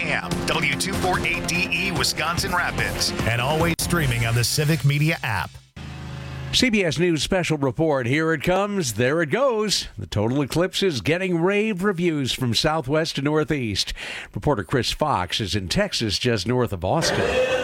a.m. W248DE Wisconsin Rapids. And always streaming on the Civic Media app. CBS News special report. Here it comes. There it goes. The total eclipse is getting rave reviews from southwest to northeast. Reporter Chris Fox is in Texas, just north of Austin.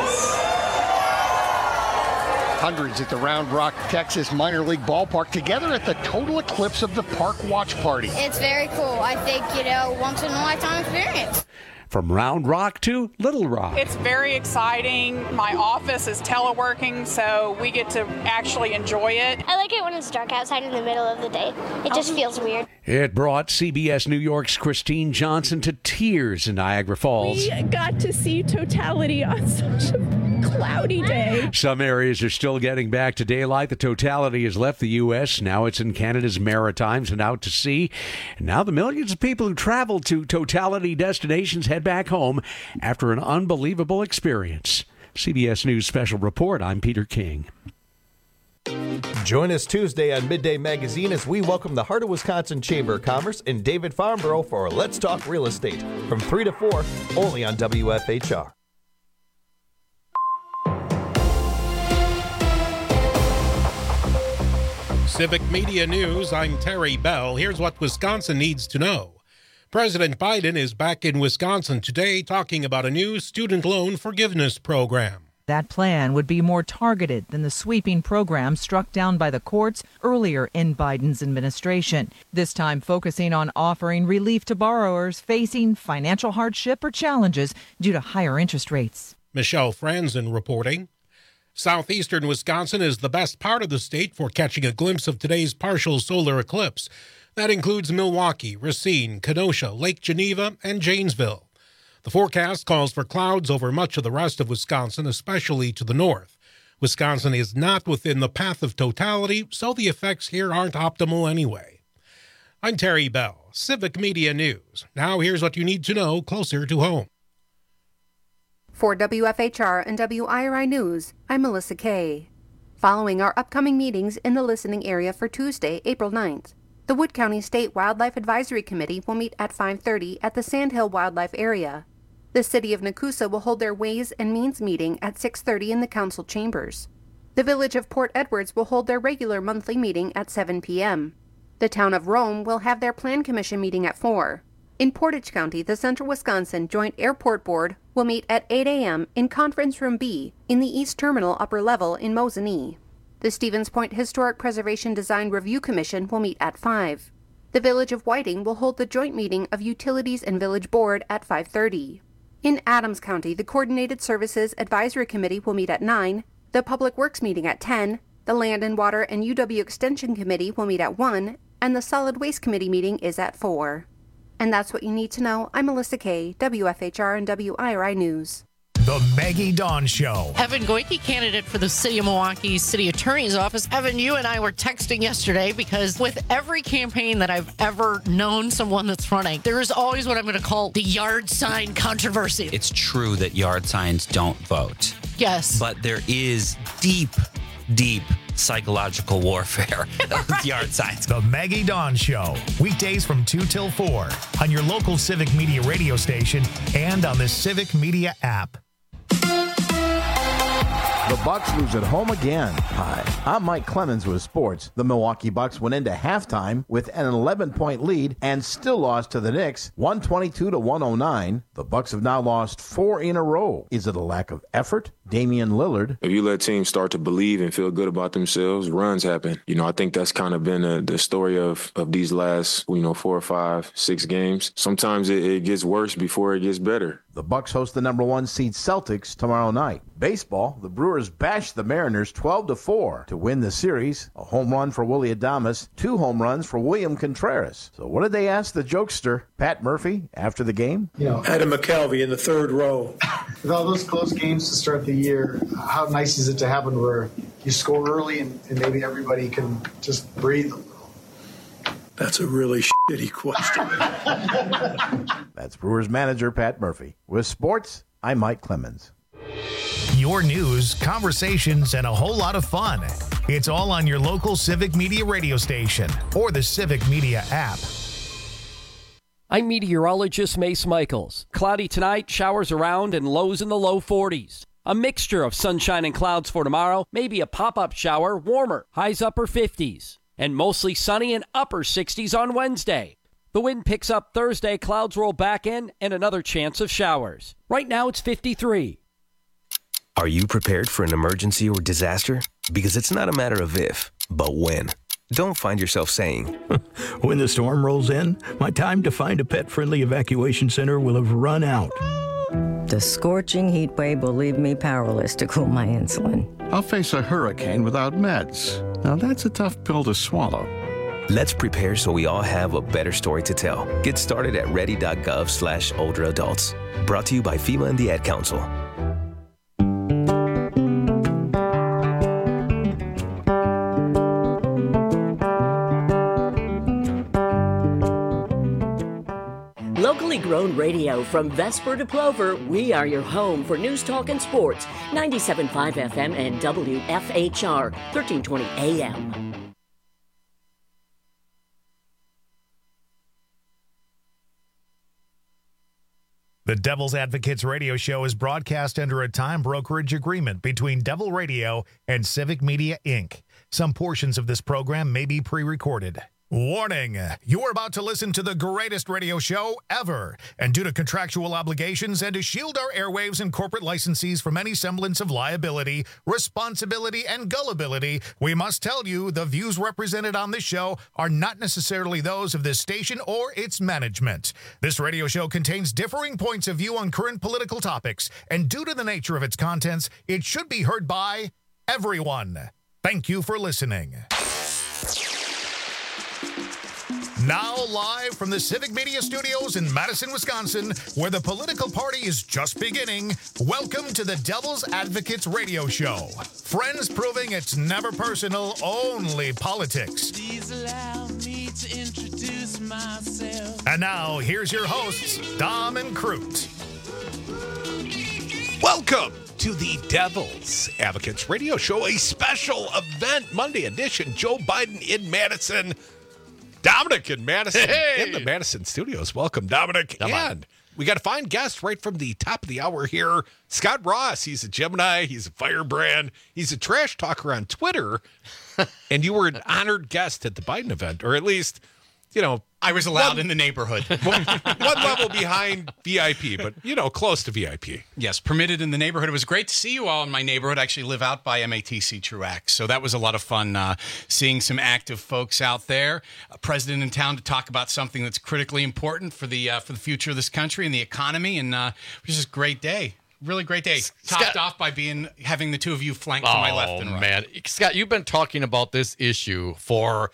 Hundreds at the Round Rock, Texas minor league ballpark together at the total eclipse of the park watch party. It's very cool. I think, once in a lifetime experience. From Round Rock to Little Rock. It's very exciting. My office is teleworking, so we get to actually enjoy it. I like it when it's dark outside in the middle of the day. It just feels weird. It brought CBS New York's Christine Johnson to tears in Niagara Falls. We got to see totality on such a cloudy day. Some areas are still getting back to daylight. The totality has left the U.S. Now it's in Canada's Maritimes and out to sea. And now the millions of people who travel to totality destinations head back home after an unbelievable experience. CBS News Special Report, I'm Peter King. Join us Tuesday on Midday Magazine as we welcome the Heart of Wisconsin Chamber of Commerce and David Farnborough for Let's Talk Real Estate from 3 to 4, only on WFHR. Civic Media News, I'm Terry Bell. Here's what Wisconsin needs to know. President Biden is back in Wisconsin today talking about a new student loan forgiveness program. That plan would be more targeted than the sweeping program struck down by the courts earlier in Biden's administration, this time focusing on offering relief to borrowers facing financial hardship or challenges due to higher interest rates. Michelle Franzen reporting. Southeastern Wisconsin is the best part of the state for catching a glimpse of today's partial solar eclipse. That includes Milwaukee, Racine, Kenosha, Lake Geneva, and Janesville. The forecast calls for clouds over much of the rest of Wisconsin, especially to the north. Wisconsin is not within the path of totality, so the effects here aren't optimal anyway. I'm Terry Bell, Civic Media News. Now here's what you need to know closer to home. For WFHR and WIRI News, I'm Melissa Kay. Following our upcoming meetings in the listening area for Tuesday, April 9th, the Wood County State Wildlife Advisory Committee will meet at 5:30 at the Sandhill Wildlife Area. The City of Nakusa will hold their Ways and Means meeting at 6:30 in the Council Chambers. The Village of Port Edwards will hold their regular monthly meeting at 7 p.m. The Town of Rome will have their Plan Commission meeting at 4. In Portage County, the Central Wisconsin Joint Airport Board will meet at 8 a.m. in Conference Room B in the East Terminal Upper Level in Mosinee. The Stevens Point Historic Preservation Design Review Commission will meet at 5. The Village of Whiting will hold the joint meeting of Utilities and Village Board at 5:30. In Adams County, the Coordinated Services Advisory Committee will meet at 9, the Public Works meeting at 10, the Land and Water and UW Extension Committee will meet at 1, and the Solid Waste Committee meeting is at 4. And that's what you need to know. I'm Melissa Kay, WFHR and WIRI News. The Maggie Dawn Show. Evan Goyke, candidate for the City of Milwaukee City Attorney's Office. Evan, you and I were texting yesterday because with every campaign that I've ever known someone that's running, there is always what I'm going to call the yard sign controversy. It's true that yard signs don't vote. Yes. But there is deep psychological warfare with yard signs. The Maggie Dawn Show. Weekdays from 2 till 4 on your local Civic Media radio station and on the Civic Media app. The Bucks lose at home again. Hi, I'm Mike Clemens with sports. The Milwaukee Bucks went into halftime with an 11-point lead and still lost to the Knicks, 122-109. The Bucks have now lost 4 in a row. Is it a lack of effort? Damian Lillard. If you let teams start to believe and feel good about themselves, runs happen. I think that's kind of been the story of these last, 4 or 5, 6 games. Sometimes it gets worse before it gets better. The Bucks host the number 1 seed Celtics tomorrow night. Baseball, the Brewers bashed the Mariners 12-4 to win the series. A home run for Willy Adames, 2 home runs for William Contreras. So what did they ask the jokester, Pat Murphy, after the game? Adam McCalvy in the third row. With all those close games to start the year, how nice is it to happen where you score early and maybe everybody can just breathe a little? That's a really shitty question. That's Brewers manager Pat Murphy. With sports, I'm Mike Clemens. Your news, conversations, and a whole lot of fun. It's all on your local Civic Media radio station or the Civic Media app. I'm meteorologist Mace Michaels. Cloudy tonight, showers around, and lows in the low 40s. A mixture of sunshine and clouds for tomorrow, maybe a pop-up shower, warmer, highs upper 50s. And mostly sunny and upper 60s on Wednesday. The wind picks up Thursday, clouds roll back in, and another chance of showers. Right now it's 53. Are you prepared for an emergency or disaster? Because it's not a matter of if, but when. Don't find yourself saying, when the storm rolls in, my time to find a pet-friendly evacuation center will have run out. The scorching heat wave will leave me powerless to cool my insulin. I'll face a hurricane without meds. Now that's a tough pill to swallow. Let's prepare so we all have a better story to tell. Get started at ready.gov/older adults. Brought to you by FEMA and the Ad Council. Locally grown radio from Vesper to Plover, we are your home for news, talk, and sports. 97.5 FM and WFHR, 1320 AM. The Devil's Advocates radio show is broadcast under a time brokerage agreement between Devil Radio and Civic Media, Inc. Some portions of this program may be pre-recorded. Warning, you are about to listen to the greatest radio show ever. And due to contractual obligations and to shield our airwaves and corporate licensees from any semblance of liability, responsibility, and gullibility, we must tell you the views represented on this show are not necessarily those of this station or its management. This radio show contains differing points of view on current political topics, and due to the nature of its contents, it should be heard by everyone. Thank you for listening. Now live from the Civic Media Studios in Madison, Wisconsin, where the political party is just beginning, welcome to the Devil's Advocates radio show. Friends proving it's never personal, only politics. Please allow me to introduce myself. And now, here's your hosts, Dom and Crute. Welcome to the Devil's Advocates radio show, a special event, Monday edition. Joe Biden in Madison. Dominic in Madison, in the Madison studios. Welcome, Dominic. And we got a fine guest right from the top of the hour here, Scott Ross. He's a Gemini. He's a firebrand. He's a trash talker on Twitter. And you were an honored guest at the Biden event, or at least, you know. I was allowed in the neighborhood. One level behind VIP, but, you know, close to VIP. Yes, permitted in the neighborhood. It was great to see you all in my neighborhood. I actually live out by MATC Truax, so that was a lot of fun seeing some active folks out there. A president in town to talk about something that's critically important for the future of this country and the economy, and it was just a great day. Really great day. Topped off by having the two of you flanked to my left and right. Man, Scott, you've been talking about this issue for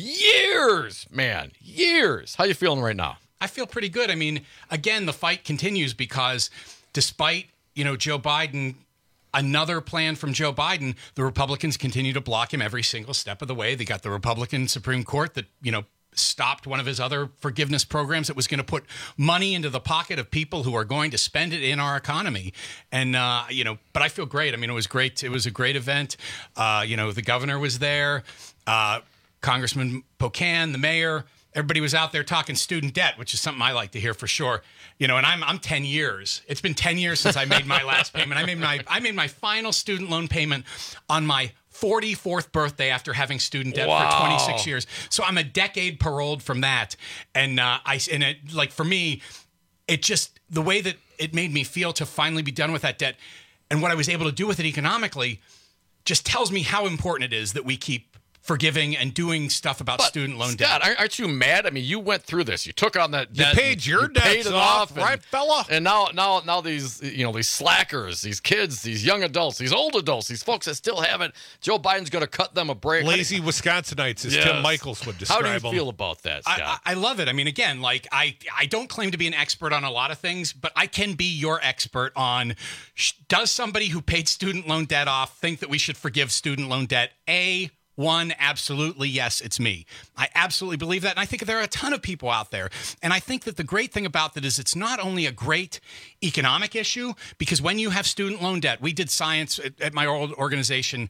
years, man, years. How you feeling right now? I feel pretty good. I mean, again, the fight continues because despite, Joe Biden, another plan from Joe Biden, the Republicans continue to block him every single step of the way. They got the Republican Supreme Court that, stopped one of his other forgiveness programs that was going to put money into the pocket of people who are going to spend it in our economy. And, but I feel great. I mean, it was great. It was a great event. The governor was there. Congressman Pocan, the mayor, everybody was out there talking student debt, which is something I like to hear for sure. And I'm 10 years. It's been 10 years since I made my last payment. I made my final student loan payment on my 44th birthday after having student debt for 26 years. So I'm a decade paroled from that. And for me, it just, the way that it made me feel to finally be done with that debt and what I was able to do with it economically just tells me how important it is that we keep forgiving and doing stuff about student loan debt. Scott, aren't you mad? I mean, you went through this. You took on that debt. You paid your debts off, right, fella? And now these, these slackers, these kids, these young adults, these old adults, these folks that still haven't, Joe Biden's going to cut them a break. Lazy Wisconsinites, as Tim Michaels would describe them. How do you feel about that, Scott? I love it. I mean, again, I don't claim to be an expert on a lot of things, but I can be your expert on, does somebody who paid student loan debt off think that we should forgive student loan debt? One, absolutely, yes, it's me. I absolutely believe that, and I think there are a ton of people out there. And I think that the great thing about that is it's not only a great economic issue, because when you have student loan debt, we did science at my old organization,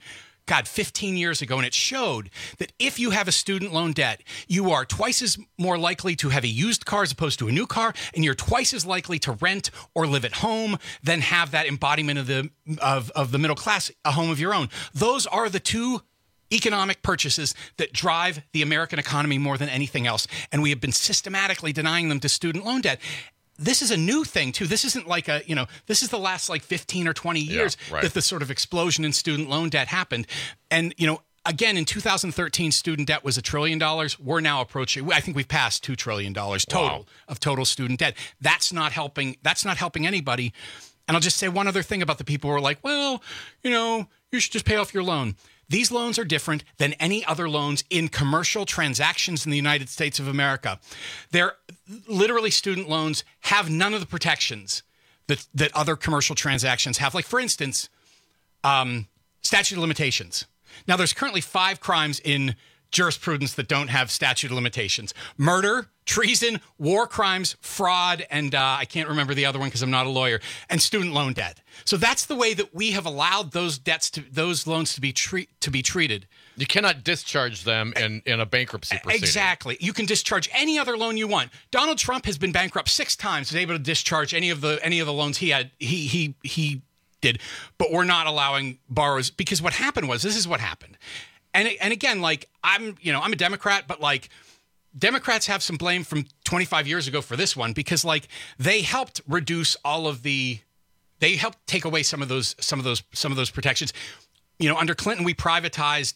15 years ago, and it showed that if you have a student loan debt, you are twice as more likely to have a used car as opposed to a new car, and you're twice as likely to rent or live at home than have that embodiment of the middle class, a home of your own. Those are the two economic purchases that drive the American economy more than anything else, and we have been systematically denying them to student loan debt. This is a new thing, too. This isn't like this is the last 15 or 20 years that the sort of explosion in student loan debt happened. And, again, in 2013, student debt was $1 trillion. We're now approaching, I think we've passed $2 trillion total of total student debt. That's not helping anybody. And I'll just say one other thing about the people who are like, well, you should just pay off your loan. These loans are different than any other loans in commercial transactions in the United States of America. They're literally student loans have none of the protections that other commercial transactions have. Like, for instance, statute of limitations. Now, there's currently 5 crimes in jurisprudence that don't have statute of limitations: murder, treason, war crimes, fraud, and I can't remember the other one because I'm not a lawyer, and student loan debt. So that's the way that we have allowed those loans to be treated. You cannot discharge them in a bankruptcy proceeding. Exactly. You can discharge any other loan you want. Donald Trump has been bankrupt 6 times, was able to discharge any of the loans he had. He did, but we're not allowing borrowers, because what happened was, this is what happened. And again, I'm a Democrat, but Democrats have some blame from 25 years ago for this one, because they helped reduce they helped take away some of those protections. Under Clinton, we privatized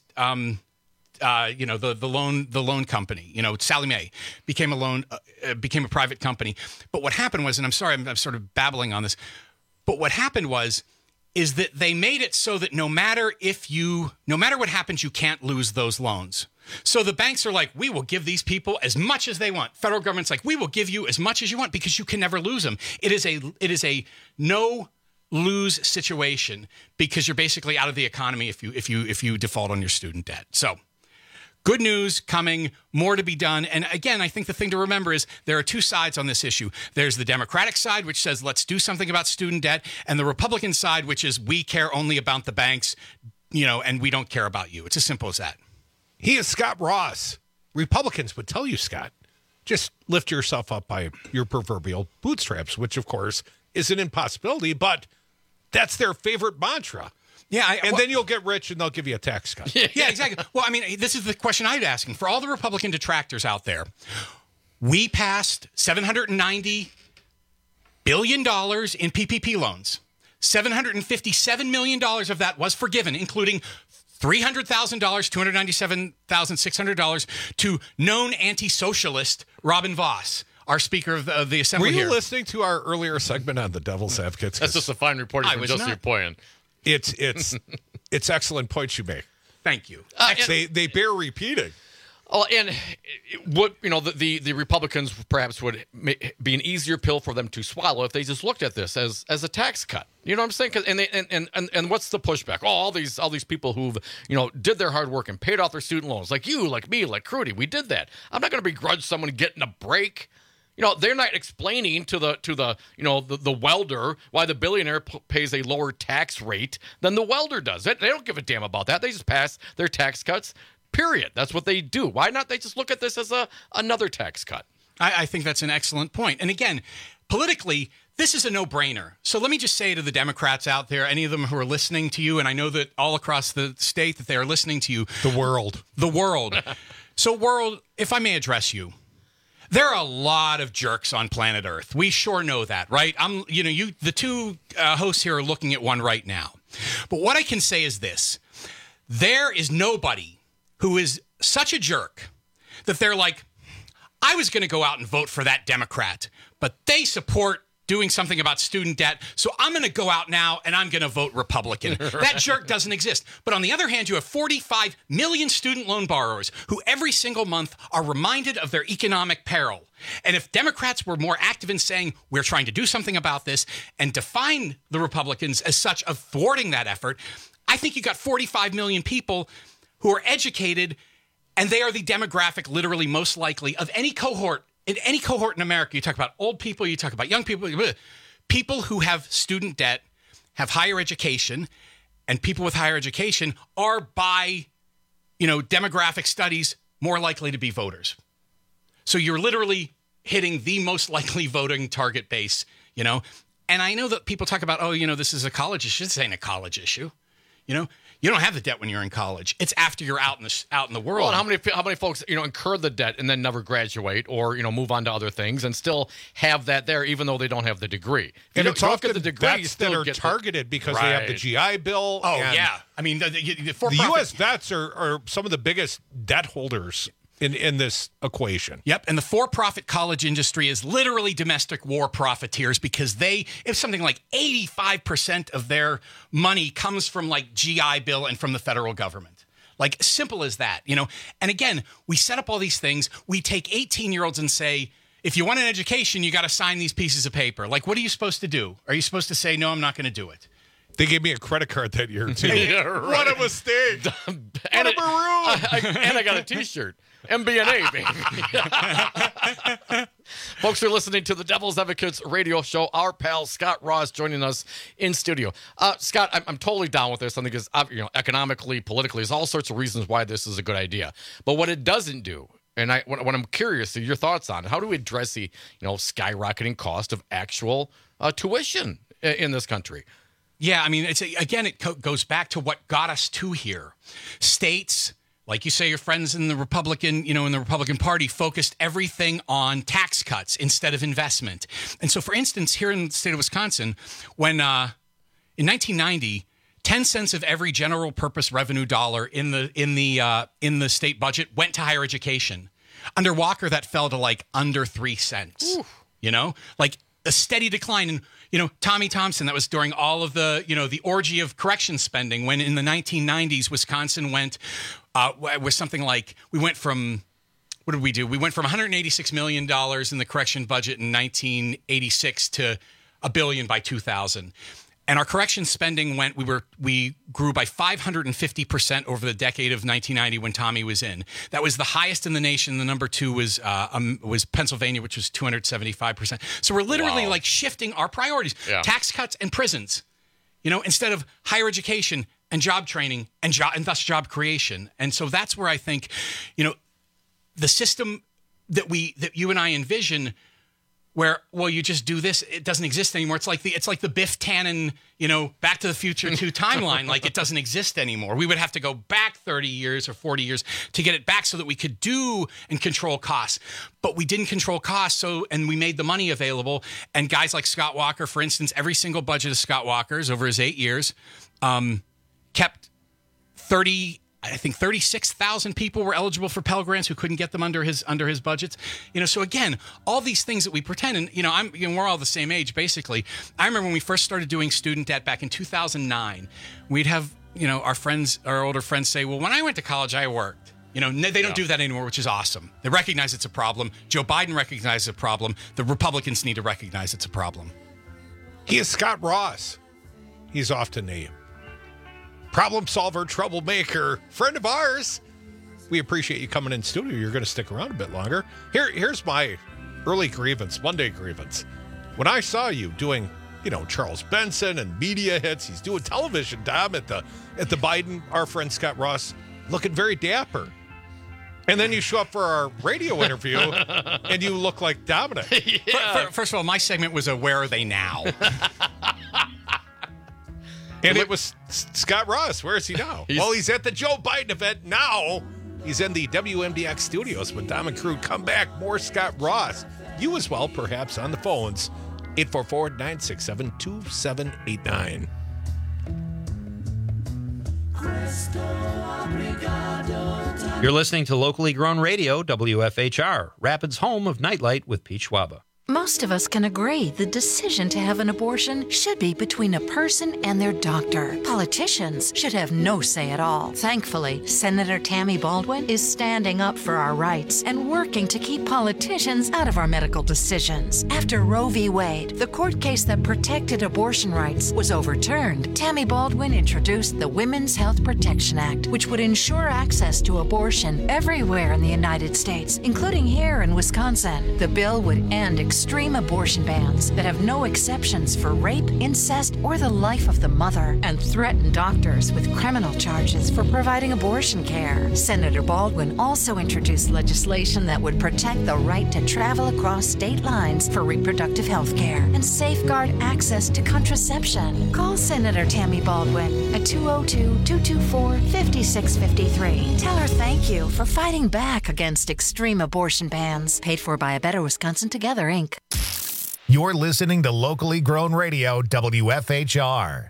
the loan company. Sallie Mae became a private company. But what happened was, and I'm sorry, I'm sort of babbling on this, but what happened is that they made it so that no matter what happens, you can't lose those loans. So the banks are like, we will give these people as much as they want. Federal government's like, we will give you as much as you want, because you can never lose them. It is a no lose situation, because you're basically out of the economy if you default on your student debt. So good news coming, more to be done. And again, I think the thing to remember is there are 2 sides on this issue. There's the Democratic side, which says, let's do something about student debt, and the Republican side, which is, we care only about the banks, and we don't care about you. It's as simple as that. He is Scott Ross. Republicans would tell you, Scott, just lift yourself up by your proverbial bootstraps, which, of course, is an impossibility, but that's their favorite mantra. Yeah, then you'll get rich and they'll give you a tax cut. Yeah, exactly. Well, this is the question I'd asking for all the Republican detractors out there. We passed $790 billion in PPP loans. $757 million of that was forgiven, including $300,000, $297,600 to known anti-socialist Robin Voss, our Speaker of the Assembly. Were you here. Listening to our earlier segment on the Devil's Advocates? That's just a fine reporting from Josie Poyen. It's excellent points you make. Thank you. They bear repeating. Oh, and what the Republicans perhaps would be an easier pill for them to swallow if they just looked at this as a tax cut. You know what I'm saying? And what's the pushback? Oh, all these people who've did their hard work and paid off their student loans, like you, like me, like Crudy, we did that. I'm not going to begrudge someone getting a break. They're not explaining to the welder why the billionaire pays a lower tax rate than the welder does. They don't give a damn about that. They just pass their tax cuts. Period. That's what they do. Why not they just look at this as another tax cut? I think that's an excellent point. And again, politically, this is a no-brainer. So let me just say to the Democrats out there, any of them who are listening to you, and I know that all across the state that they are listening to you. The world. So world, if I may address you, there are a lot of jerks on planet Earth. We sure know that, right? The 2 hosts here are looking at one right now. But what I can say is this. There is nobody who is such a jerk that they're like, I was going to go out and vote for that Democrat, but they support doing something about student debt, so I'm going to go out now and I'm going to vote Republican. That jerk doesn't exist. But on the other hand, you have 45 million student loan borrowers who every single month are reminded of their economic peril. And if Democrats were more active in saying, we're trying to do something about this, and define the Republicans as such of thwarting that effort, I think you got 45 million people who are educated, and they are the demographic literally most likely of any cohort. In any cohort in America, you talk about old people, you talk about young people, people who have student debt, have higher education, and people with higher education are by, demographic studies more likely to be voters. So you're literally hitting the most likely voting target base, And I know that people talk about, this is a college issue. This ain't a college issue. You don't have the debt when you're in college. It's after you're out in the world. Well, how many folks incur the debt and then never graduate or move on to other things and still have that there even though they don't have the degree? And it's often the degree, vets that are targeted because they have the GI Bill. Oh yeah, I mean the U.S. vets are some of the biggest debt holders in this equation. Yep, and the for-profit college industry is literally domestic war profiteers because if something like 85% of their money comes from like GI Bill and from the federal government. Like simple as that, And again, we set up all these things. We take 18-year-olds and say, if you want an education, you got to sign these pieces of paper. Like, what are you supposed to do? Are you supposed to say, no, I'm not going to do it? They gave me a credit card that year, too. Yeah, right. What a mistake. What a maroon. And I got a T-shirt. MBNA, baby. Folks are listening to the Devil's Advocates radio show. Our pal Scott Ross joining us in studio. Scott, I'm totally down with this. I think it's economically, politically, there's all sorts of reasons why this is a good idea. But what it doesn't do, and what I'm curious of your thoughts on, how do we address the skyrocketing cost of actual tuition in this country? Yeah, I mean, it goes back to what got us to here. States, like you say, your friends in the Republican Party focused everything on tax cuts instead of investment. And so, for instance, here in the state of Wisconsin, when in 1990, 10 cents of every general purpose revenue dollar in the state budget went to higher education. Under Walker, that fell to like under 3 cents. Oof. Like a steady decline. And Tommy Thompson, that was during all of the the orgy of correction spending. When in the 1990s, Wisconsin went. Was something like we went from what did we do? We went from $186 million in the correction budget in 1986 to $1 billion by 2000. And our correction spending we grew by 550% over the decade of 1990 when Tommy was in. That was the highest in the nation. The number two was Pennsylvania, which was 275%. So we're literally like shifting our priorities: tax cuts and prisons, instead of higher education and job training and thus job creation. And so that's where I think, the system that you and I envision, where you just do this, it doesn't exist anymore. It's like the Biff Tannen, Back to the Future 2 timeline. Like it doesn't exist anymore. We would have to go back 30 years or 40 years to get it back so that we could do and control costs. But we didn't control costs, and we made the money available. And guys like Scott Walker, for instance, every single budget of Scott Walker's over his 8 years, kept 36,000 people were eligible for Pell Grants who couldn't get them under his budgets. So again, all these things that we pretend, and we're all the same age basically. I remember when we first started doing student debt back in 2009, we'd have our older friends say, "Well, when I went to college, I worked." They don't do that anymore, which is awesome. They recognize it's a problem. Joe Biden recognizes a problem. The Republicans need to recognize it's a problem. He is Scott Ross. He's often a problem solver, troublemaker, friend of ours. We appreciate you coming in studio. You're going to stick around a bit longer. Here's my early grievance, Monday grievance. When I saw you doing, Charles Benson and media hits, he's doing television, Dom, at the Biden, our friend Scott Ross, looking very dapper. And then you show up for our radio interview and you look like Dominic. Yeah. First of all, my segment was a Where Are They Now? And it was Scott Ross. Where is he now? He's at the Joe Biden event now. He's in the WMDX studios with Dom and crew. Come back, more Scott Ross. You as well, perhaps, on the phones. 844-967-2789. You're listening to locally grown radio, WFHR, Rapids' home of Nightlight with Pete Schwaba. Most of us can agree the decision to have an abortion should be between a person and their doctor. Politicians should have no say at all. Thankfully, Senator Tammy Baldwin is standing up for our rights and working to keep politicians out of our medical decisions. After Roe v. Wade, the court case that protected abortion rights, was overturned, Tammy Baldwin introduced the Women's Health Protection Act, which would ensure access to abortion everywhere in the United States, including here in Wisconsin. The bill would end extreme abortion bans that have no exceptions for rape, incest, or the life of the mother, and threaten doctors with criminal charges for providing abortion care. Senator Baldwin also introduced legislation that would protect the right to travel across state lines for reproductive health care and safeguard access to contraception. Call Senator Tammy Baldwin at 202-224-5653. Tell her thank you for fighting back against extreme abortion bans. Paid for by A Better Wisconsin Together, Inc. You're listening to locally grown radio, WFHR.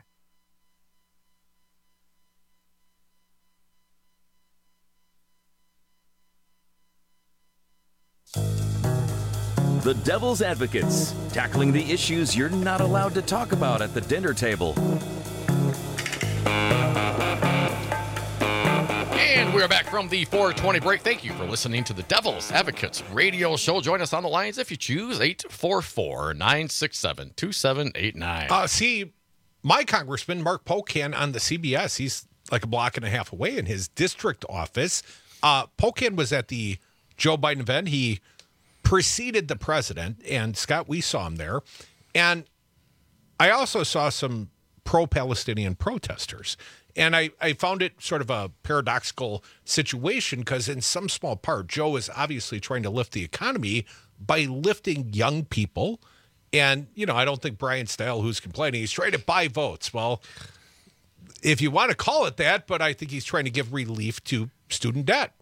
The Devil's Advocates, tackling the issues you're not allowed to talk about at the dinner table. And we're back from the 420 break. Thank you for listening to the Devil's Advocates radio show. Join us on the lines if you choose, 844-967-2789. See, my congressman, Mark Pocan, on the CBS, he's like a block and a half away in his district office. Pocan was at the Joe Biden event. He preceded the president, and Scott, we saw him there. And I also saw some pro-Palestinian protesters. And I found it sort of a paradoxical situation because in some small part, Joe is obviously trying to lift the economy by lifting young people. And, you know, I don't think Brian Style, who's complaining, he's trying to buy votes. Well, if you want to call it that, but I think he's trying to give relief to student debt.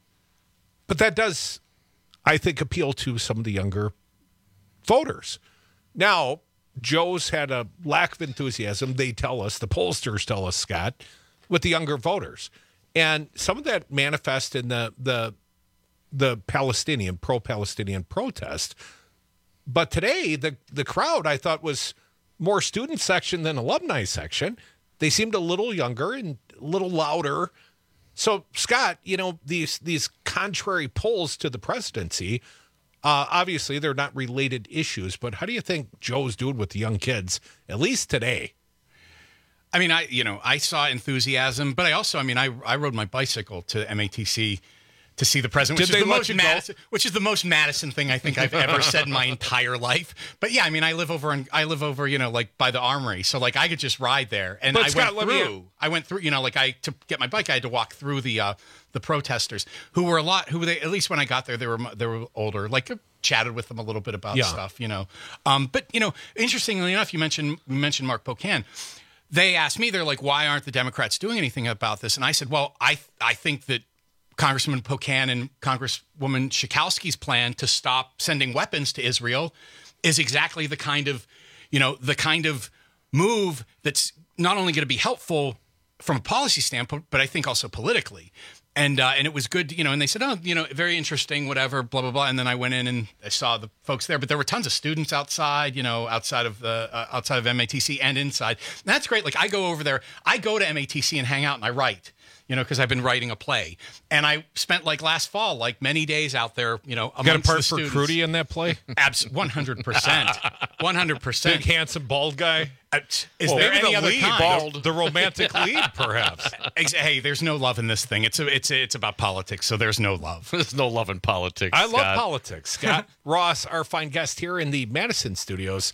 But that does, I think, appeal to some of the younger voters. Now, Joe's had a lack of enthusiasm, they tell us, the pollsters tell us, Scott, with the younger voters. And some of that manifests in the Palestinian, pro-Palestinian protest. But today, the crowd, I thought, was more student section than alumni section. They seemed a little younger and a little louder. So, Scott, you know, these contrary polls to the presidency, obviously they're not related issues, but how do you think Joe's doing with the young kids, at least today? I mean, I saw enthusiasm, but I also, I rode my bicycle to MATC to see the president, which is the most Madison thing I think I've ever said in my entire life. But yeah, I mean, I live over, like by the Armory, so like I could just ride there. And I went through, to get my bike, I had to walk through the protesters who were at least when I got there, they were older. Like, chatted with them a little bit about stuff, But interestingly enough, you mentioned Mark Pocan. They asked me, they're like, why aren't the Democrats doing anything about this? And I said, well, I think that Congressman Pocan and Congresswoman Schakowsky's plan to stop sending weapons to Israel is exactly the kind of move that's not only going to be helpful from a policy standpoint, but I think also politically. And it was good, and they said, oh, very interesting, whatever, blah, blah, blah. And then I went in and I saw the folks there, but there were tons of students outside, outside of MATC and inside. And that's great. Like, I go over there, I go to MATC and hang out and I write. Because I've been writing a play. And I spent, last fall, many days out there, amongst the students. Got a part for Crudy in that play? 100%. 100%. Big, handsome, bald guy? Is there any other kind? The romantic lead, perhaps. Hey, there's no love in this thing. It's about politics, so there's no love. There's no love in politics, I love politics. Scott Ross, our fine guest here in the Madison studios.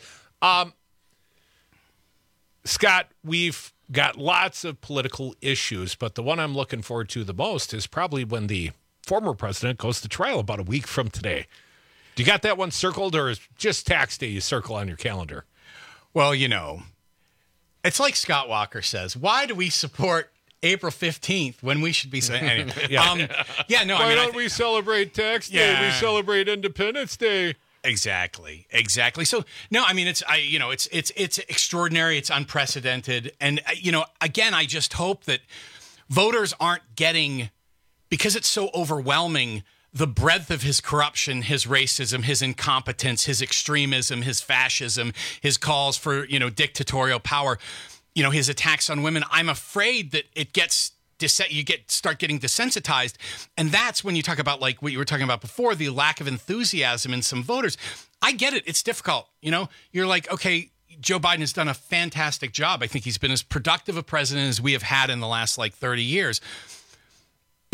Scott, we've got lots of political issues, but the one I'm looking forward to the most is probably when the former president goes to trial about a week from today. Do you got that one circled, or is just tax day you circle on your calendar? Well, it's like Scott Walker says, why do we support April 15th when we should be saying anyway? Why don't we celebrate tax day? Yeah. We celebrate Independence Day. Exactly. So no, it's extraordinary. It's unprecedented. And, again, I just hope that voters aren't getting, because it's so overwhelming, the breadth of his corruption, his racism, his incompetence, his extremism, his fascism, his calls for, dictatorial power, his attacks on women. I'm afraid that it gets start getting desensitized. And that's when you talk about what you were talking about before, the lack of enthusiasm in some voters. I get it. It's difficult. You're like, okay, Joe Biden has done a fantastic job. I think he's been as productive a president as we have had in the last 30 years.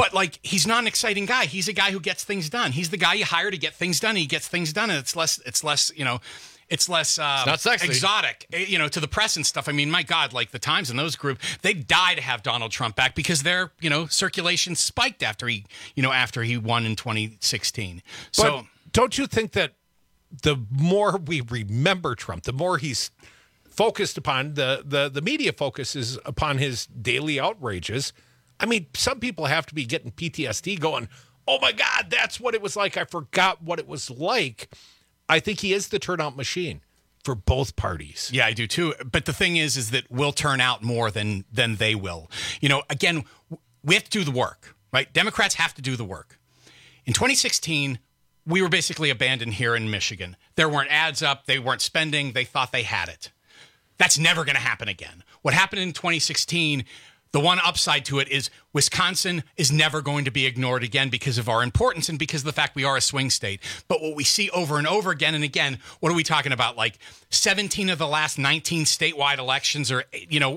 But like, he's not an exciting guy. He's a guy who gets things done. He's the guy you hire to get things done. And he gets things done, and it's less, it's less not sexy. exotic, to the press and stuff. I mean, my God, like the Times and those group, they'd die to have Donald Trump back because their, circulation spiked after he won in 2016. So but don't you think that the more we remember Trump, the more he's focused upon the media focuses upon his daily outrages. I mean, some people have to be getting PTSD going, oh my God, that's what it was like. I forgot what it was like. I think he is the turnout machine for both parties. Yeah, I do too. But the thing is that we'll turn out more than they will. Again, we have to do the work, right? Democrats have to do the work. In 2016, we were basically abandoned here in Michigan. There weren't ads up. They weren't spending. They thought they had it. That's never going to happen again. What happened in 2016, the one upside to it is Wisconsin is never going to be ignored again because of our importance and because of the fact we are a swing state. But what we see over and over again and again, what are we talking about? Like 17 of the last 19 statewide elections are,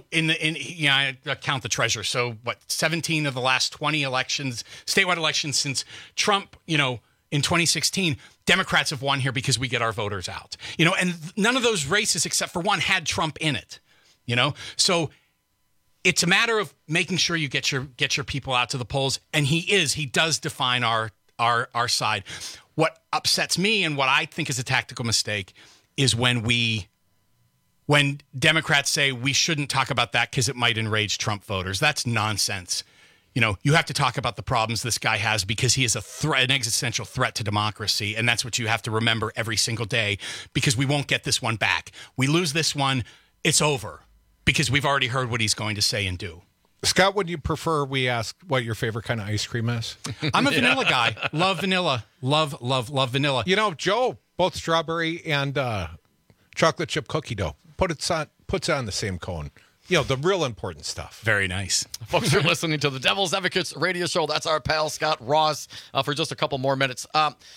I count the treasurer. So 17 of the last 20 statewide elections since Trump, in 2016, Democrats have won here because we get our voters out. And none of those races except for one had Trump in it. So it's a matter of making sure you get your people out to the polls, and he does define our side. What upsets me and what I think is a tactical mistake is when Democrats say we shouldn't talk about that because it might enrage Trump voters. That's nonsense. You have to talk about the problems this guy has because he is an existential threat to democracy, and that's what you have to remember every single day because we won't get this one back. We lose this one, it's over. Because we've already heard what he's going to say and do. Scott, would you prefer we ask what your favorite kind of ice cream is? I'm a vanilla guy. Love vanilla. Love vanilla. Joe, both strawberry and chocolate chip cookie dough. Puts it on the same cone. The real important stuff. Very nice. Folks, you're listening to the Devil's Advocates radio show. That's our pal, Scott Ross, for just a couple more minutes.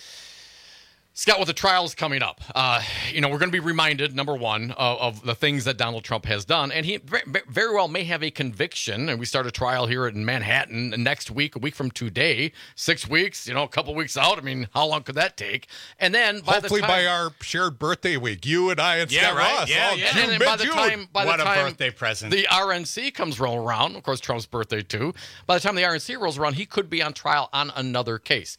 Scott, with the trials coming up, we're going to be reminded, number one, of the things that Donald Trump has done. And he very well may have a conviction. And we start a trial here in Manhattan next week, a week from today, 6 weeks, a couple weeks out. I mean, how long could that take? And then hopefully by our shared birthday week, you and I and Scott Ross. Yeah. And then by the time a birthday present. The RNC comes rolling around, of course, Trump's birthday too. By the time the RNC rolls around, he could be on trial on another case.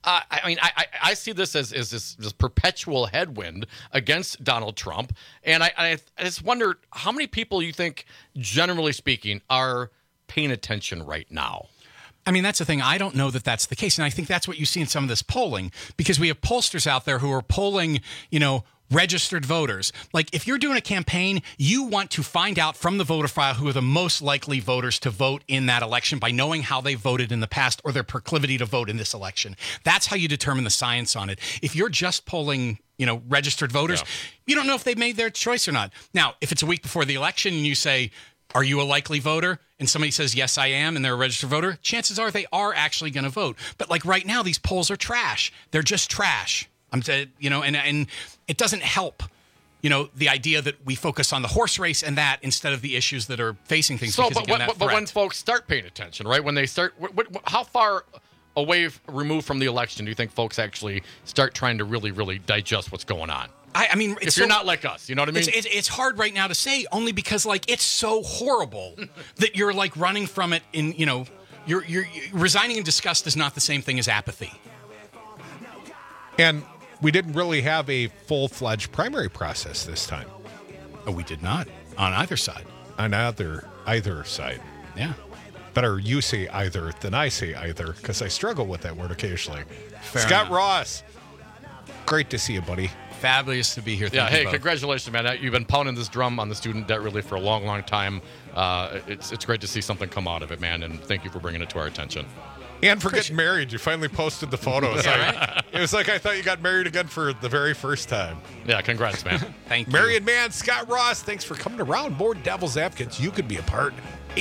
I see this as this perpetual headwind against Donald Trump. And I just wonder how many people you think, generally speaking, are paying attention right now. I mean, that's the thing. I don't know that that's the case. And I think that's what you see in some of this polling, because we have pollsters out there who are polling, registered voters. Like, if you're doing a campaign, you want to find out from the voter file who are the most likely voters to vote in that election by knowing how they voted in the past or their proclivity to vote in this election. That's how you determine the science on it. If you're just polling, registered voters, you don't know if they've made their choice or not. Now, if it's a week before the election and you say, are you a likely voter? And somebody says, yes, I am, and they're a registered voter, chances are they are actually going to vote. But like right now, these polls are trash. They're just trash. And it doesn't help, the idea that we focus on the horse race and that instead of the issues that are facing things. But when folks start paying attention, right? When they start, how far away removed from the election do you think folks actually start trying to really, really digest what's going on? I mean, if you're not like us, you know what I mean? It's hard right now to say, only because it's so horrible that you're running from it. You're resigning in disgust is not the same thing as apathy. And we didn't really have a full-fledged primary process this time. Oh, we did not on either side. On either side. Yeah. Better you say either than I say either, because I struggle with that word occasionally. Fair Scott enough. Ross, great to see you, buddy. Fabulous to be here. Yeah, hey, congratulations, man. You've been pounding this drum on the student debt relief for a long, long time. It's great to see something come out of it, man, and thank you for bringing it to our attention. And for getting married. You finally posted the photos. It was like I thought you got married again for the very first time. Yeah, congrats, man. Thank you. Marion Man, Scott Ross, thanks for coming around. More Devil's Advocates. You could be a part.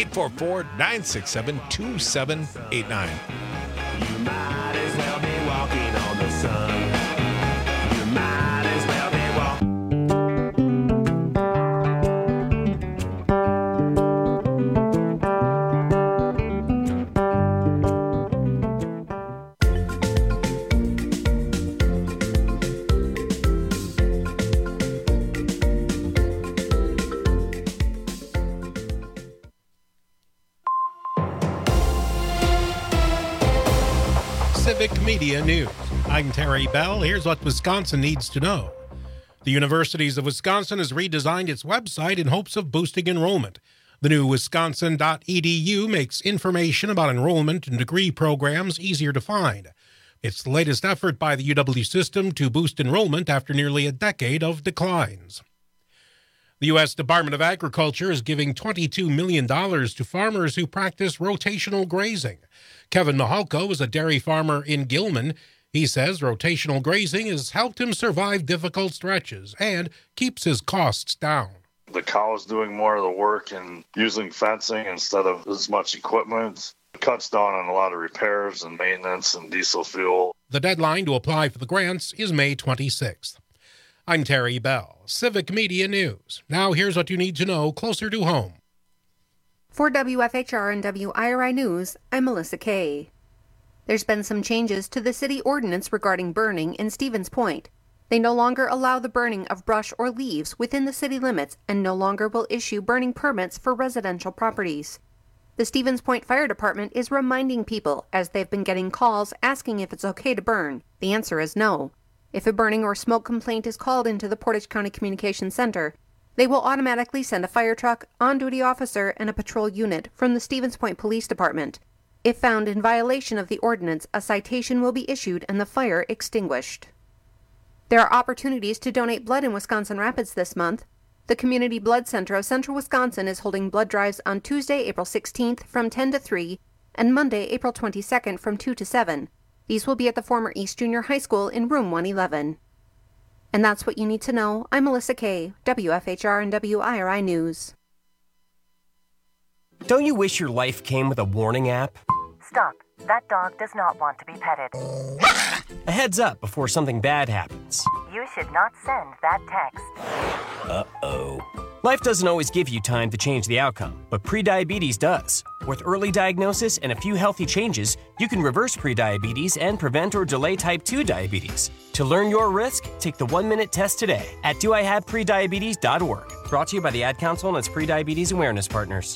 844-967-2789. You might as well be walking on the sun. You might as well be walking. Civic Media News. I'm Terry Bell. Here's what Wisconsin needs to know. The Universities of Wisconsin has redesigned its website in hopes of boosting enrollment. The new wisconsin.edu makes information about enrollment and degree programs easier to find. It's the latest effort by the UW system to boost enrollment after nearly a decade of declines. The U.S. Department of Agriculture is giving $22 million to farmers who practice rotational grazing. Kevin Mahalko is a dairy farmer in Gilman. He says rotational grazing has helped him survive difficult stretches and keeps his costs down. The cow is doing more of the work and using fencing instead of as much equipment. It cuts down on a lot of repairs and maintenance and diesel fuel. The deadline to apply for the grants is May 26th. I'm Terry Bell, Civic Media News. Now here's what you need to know closer to home. For WFHR and WIRI News, I'm Melissa Kay. There's been some changes to the city ordinance regarding burning in Stevens Point. They no longer allow the burning of brush or leaves within the city limits and no longer will issue burning permits for residential properties. The Stevens Point Fire Department is reminding people as they've been getting calls asking if it's okay to burn. The answer is no. If a burning or smoke complaint is called into the Portage County Communications Center, they will automatically send a fire truck, on-duty officer, and a patrol unit from the Stevens Point Police Department. If found in violation of the ordinance, a citation will be issued and the fire extinguished. There are opportunities to donate blood in Wisconsin Rapids this month. The Community Blood Center of Central Wisconsin is holding blood drives on Tuesday, April 16th from 10 to 3 and Monday, April 22nd from 2 to 7. These will be at the former East Junior High School in room 111. And that's what you need to know. I'm Melissa Kay, WFHR and WIRI News. Don't you wish your life came with a warning app? Stop. That dog does not want to be petted. A heads up before something bad happens. You should not send that text. Uh-oh. Life doesn't always give you time to change the outcome, but prediabetes does. With early diagnosis and a few healthy changes, you can reverse prediabetes and prevent or delay type 2 diabetes. To learn your risk, take the 1-minute test today at doihaveprediabetes.org. Brought to you by the Ad Council and its prediabetes awareness partners.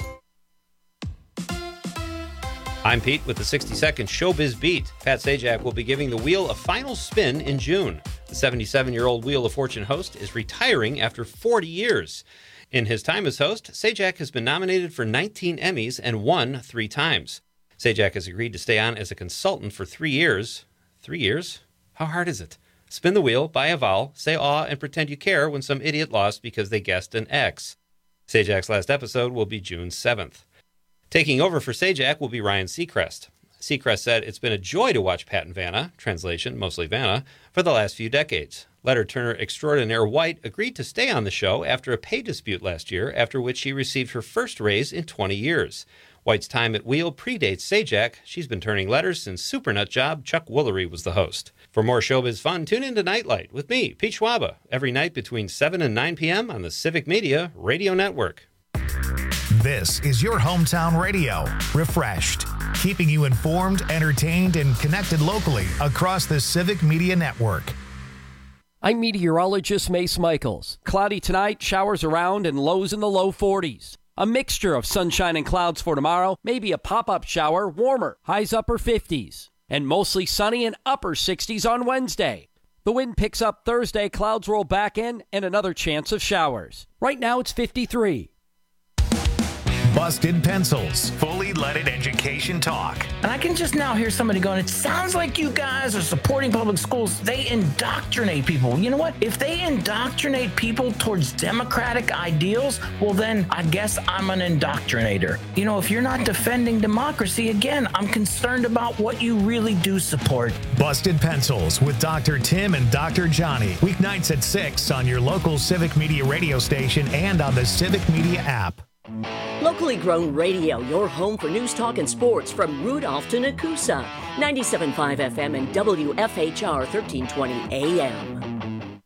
I'm Pete with the 60-second Showbiz Beat. Pat Sajak will be giving the wheel a final spin in June. The 77-year-old Wheel of Fortune host is retiring after 40 years. In his time as host, Sajak has been nominated for 19 Emmys and won 3 times. Sajak has agreed to stay on as a consultant for 3 years. 3 years? How hard is it? Spin the wheel, buy a vowel, say aw, and pretend you care when some idiot lost because they guessed an X. Sajak's last episode will be June 7th. Taking over for Sajak will be Ryan Seacrest. Seacrest said, "It's been a joy to watch Pat and Vanna," translation, mostly Vanna, for the last few decades. Letter-turner extraordinaire White agreed to stay on the show after a pay dispute last year, after which she received her first raise in 20 years. White's time at Wheel predates Sajak. She's been turning letters since Super Nut Job Chuck Woolery was the host. For more showbiz fun, tune into Nightlight with me, Pete Schwaba, every night between 7 and 9 p.m. on the Civic Media Radio Network. This is your hometown radio, refreshed, keeping you informed, entertained, and connected locally across the Civic Media Network. I'm meteorologist Mace Michaels. Cloudy tonight, showers around, and lows in the low 40s. A mixture of sunshine and clouds for tomorrow, maybe a pop-up shower, warmer, highs upper 50s. And mostly sunny and upper 60s on Wednesday. The wind picks up Thursday, clouds roll back in, and another chance of showers. Right now it's 53. Busted Pencils, fully leaded education talk. And I can just now hear somebody going, it sounds like you guys are supporting public schools. They indoctrinate people. You know what? If they indoctrinate people towards democratic ideals, well then I guess I'm an indoctrinator. You know, if you're not defending democracy, again, I'm concerned about what you really do support. Busted Pencils with Dr. Tim and Dr. Johnny. Weeknights at 6 on your local Civic Media radio station and on the Civic Media app. Locally grown radio, your home for news, talk, and sports from Rudolph to Nakusa. 97.5 FM and WFHR 1320 AM.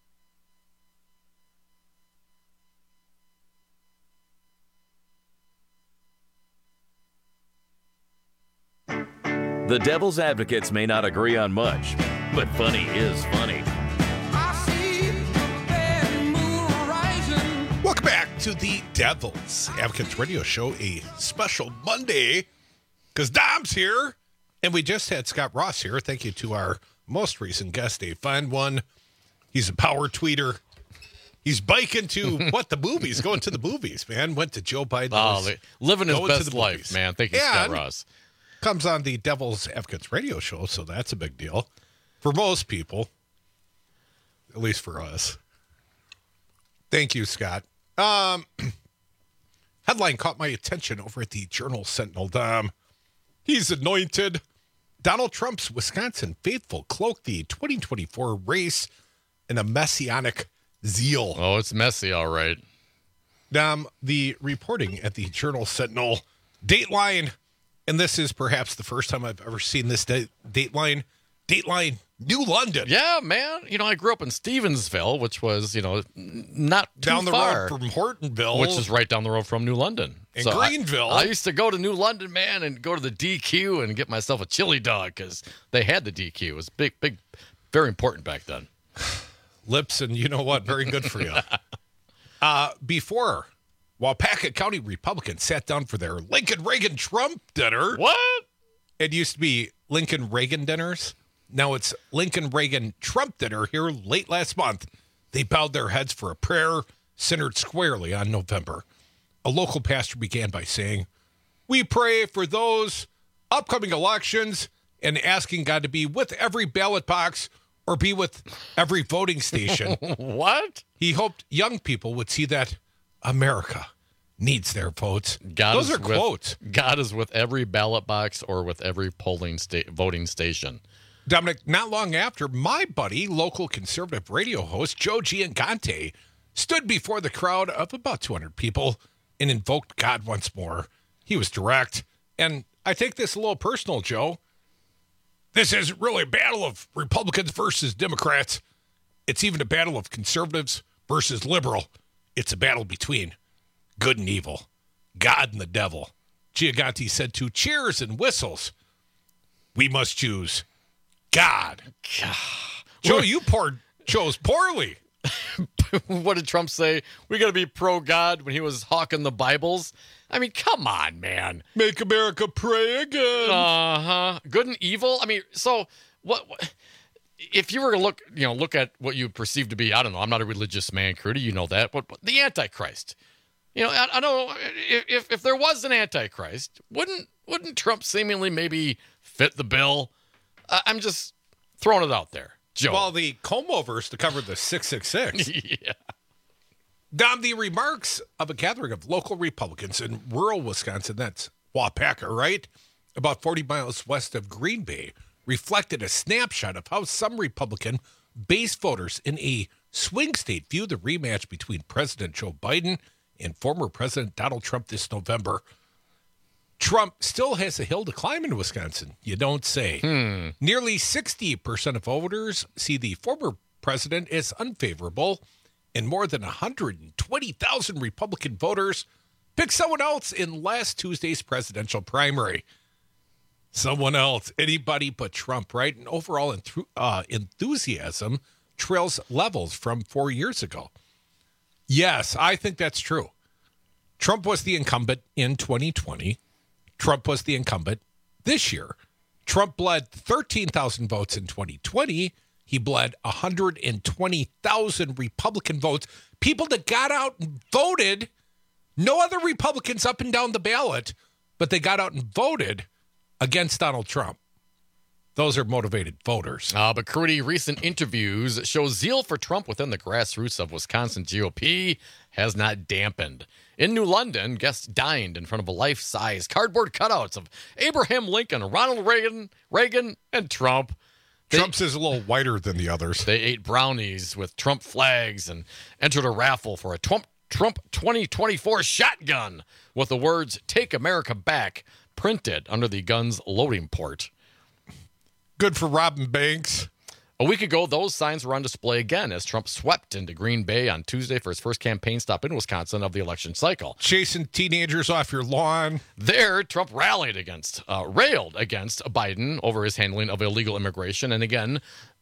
The Devil's Advocates may not agree on much, but funny is funny. Welcome back to the Devil's Advocates Radio Show, a special Monday, because Dom's here. And we just had Scott Ross here. Thank you to our most recent guest, Dave Fine-One. He's a power tweeter. He's biking to, the movies? Going to the movies, man. Went to Joe Biden. Living his best life, man. Thank you, Scott Ross. Comes on the Devil's Advocates radio show, so that's a big deal. For most people, at least for us. Thank you, Scott. Headline caught my attention over at the Journal-Sentinel. He's anointed. Donald Trump's Wisconsin faithful cloaked the 2024 race in a messianic zeal. Oh, it's messy, all right. The reporting at the Journal-Sentinel Dateline, and this is perhaps the first time I've ever seen this Dateline, New London. Yeah, man. I grew up in Stevensville, which was, not too down the far, road from Hortonville, which is right down the road from New London. And Greenville. I used to go to New London, man, and go to the DQ and get myself a chili dog because they had the DQ. It was big, very important back then. Lips, and you know what? Very good for you. Before, while Waupaca County Republicans sat down for their Lincoln Reagan Trump dinner. What? It used to be Lincoln Reagan dinners. Now it's Lincoln Reagan Trump dinner here late last month. They bowed their heads for a prayer centered squarely on November. A local pastor began by saying, "We pray for those upcoming elections and asking God to be with every ballot box or be with every voting station." What? He hoped young people would see that America needs their votes. Those are quotes. God is with every ballot box or with every voting station. Dominic, not long after, my buddy, local conservative radio host Joe Giangante, stood before the crowd of about 200 people and invoked God once more. He was direct, and I take this a little personal, Joe. This isn't really a battle of Republicans versus Democrats. It's even a battle of conservatives versus liberal. It's a battle between good and evil, God and the devil. Giganti said to cheers and whistles, "We must choose God." Joe, you chose poorly. What did Trump say? We got to be pro-God when he was hawking the Bibles. I mean, come on, man. Make America pray again. Good and evil. I mean, so what if you were to look at what you perceive to be, I don't know, I'm not a religious man, Crudy, you know that, but the Antichrist. I know if there was an Antichrist, wouldn't Trump seemingly maybe fit the bill? I'm just throwing it out there, Joe. Well, the comb-overs to cover the 666. Yeah. Dom, the remarks of a gathering of local Republicans in rural Wisconsin, that's Waupaca, right? About 40 miles west of Green Bay, reflected a snapshot of how some Republican base voters in a swing state view the rematch between President Joe Biden and former President Donald Trump this November. Trump still has a hill to climb in Wisconsin, you don't say. Nearly 60% of voters see the former president as unfavorable, and more than 120,000 Republican voters picked someone else in last Tuesday's presidential primary. Someone else, anybody but Trump, right? And overall enthusiasm trails levels from 4 years ago. Yes, I think that's true. Trump was the incumbent in 2020. Trump was the incumbent this year. Trump bled 13,000 votes in 2020. He bled 120,000 Republican votes. People that got out and voted, no other Republicans up and down the ballot, but they got out and voted against Donald Trump. Those are motivated voters. But Crudy, recent interviews show zeal for Trump within the grassroots of Wisconsin GOP has not dampened. In New London, guests dined in front of a life-size cardboard cutouts of Abraham Lincoln, Ronald Reagan, and Trump. Trump's is a little whiter than the others. They ate brownies with Trump flags and entered a raffle for a Trump 2024 shotgun with the words, "Take America Back," printed under the gun's loading port. Good for robbing banks. A week ago, those signs were on display again as Trump swept into Green Bay on Tuesday for his first campaign stop in Wisconsin of the election cycle. Chasing teenagers off your lawn. There, Trump railed against Biden over his handling of illegal immigration. And again,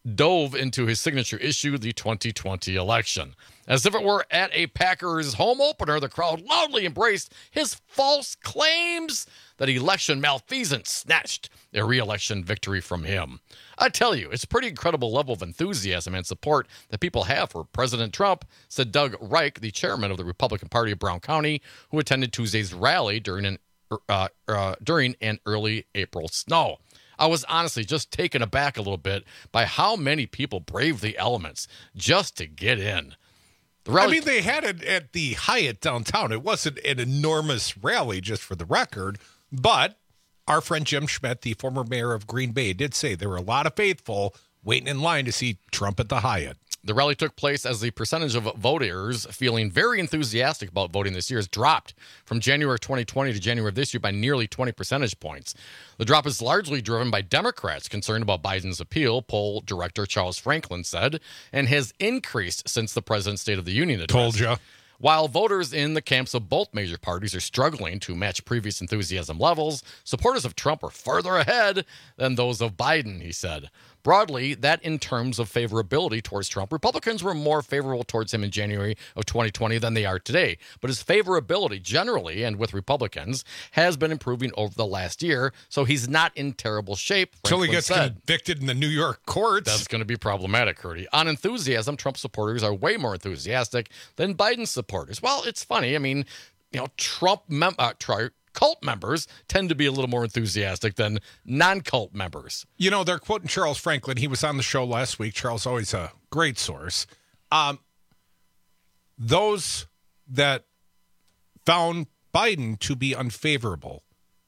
dove into his signature issue, the 2020 election. As if it were at a Packers home opener, the crowd loudly embraced his false claims that election malfeasance snatched a re-election victory from him. I tell you, it's a pretty incredible level of enthusiasm and support that people have for President Trump, said Doug Reich, the chairman of the Republican Party of Brown County, who attended Tuesday's rally during an early April snow. I was honestly just taken aback a little bit by how many people braved the elements just to get in. I mean, they had it at the Hyatt downtown. It wasn't an enormous rally, just for the record, but our friend Jim Schmidt, the former mayor of Green Bay, did say there were a lot of faithful waiting in line to see Trump at the Hyatt. The rally took place as the percentage of voters feeling very enthusiastic about voting this year has dropped from January 2020 to January of this year by nearly 20 percentage points. The drop is largely driven by Democrats concerned about Biden's appeal, poll director Charles Franklin said, and has increased since the president's State of the Union address. Told you. While voters in the camps of both major parties are struggling to match previous enthusiasm levels, supporters of Trump are further ahead than those of Biden, he said. Broadly, that in terms of favorability towards Trump, Republicans were more favorable towards him in January of 2020 than they are today. But his favorability generally, and with Republicans, has been improving over the last year, so he's not in terrible shape. Until he gets said. convicted in the New York courts. That's going to be problematic, Curdy. On enthusiasm, Trump supporters are way more enthusiastic than Biden supporters. Well, it's funny. I mean, cult members tend to be a little more enthusiastic than non-cult members. You know, they're quoting Charles Franklin. He was on the show last week. Charles, always a great source. Those that found Biden to be unfavorable,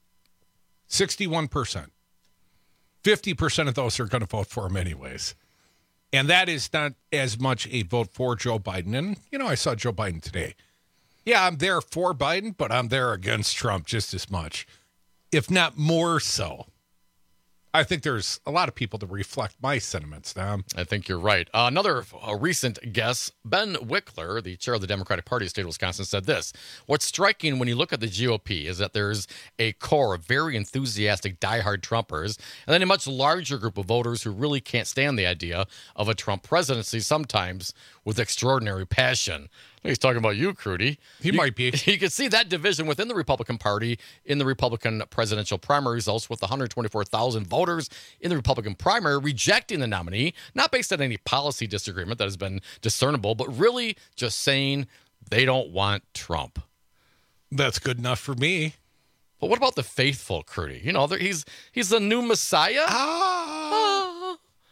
61%. 50% of those are going to vote for him anyways. And that is not as much a vote for Joe Biden. And, I saw Joe Biden today. Yeah, I'm there for Biden, but I'm there against Trump just as much, if not more so. I think there's a lot of people that reflect my sentiments, Tom. I think you're right. Another recent guest, Ben Wickler, the chair of the Democratic Party of the state of Wisconsin, said this. What's striking when you look at the GOP is that there's a core of very enthusiastic, diehard Trumpers, and then a much larger group of voters who really can't stand the idea of a Trump presidency, sometimes with extraordinary passion. He's talking about you, Crudy. He might be. You can see that division within the Republican Party in the Republican presidential primary results, with 124,000 voters in the Republican primary rejecting the nominee, not based on any policy disagreement that has been discernible, but really just saying they don't want Trump. That's good enough for me. But what about the faithful, Crudy? He's the new Messiah.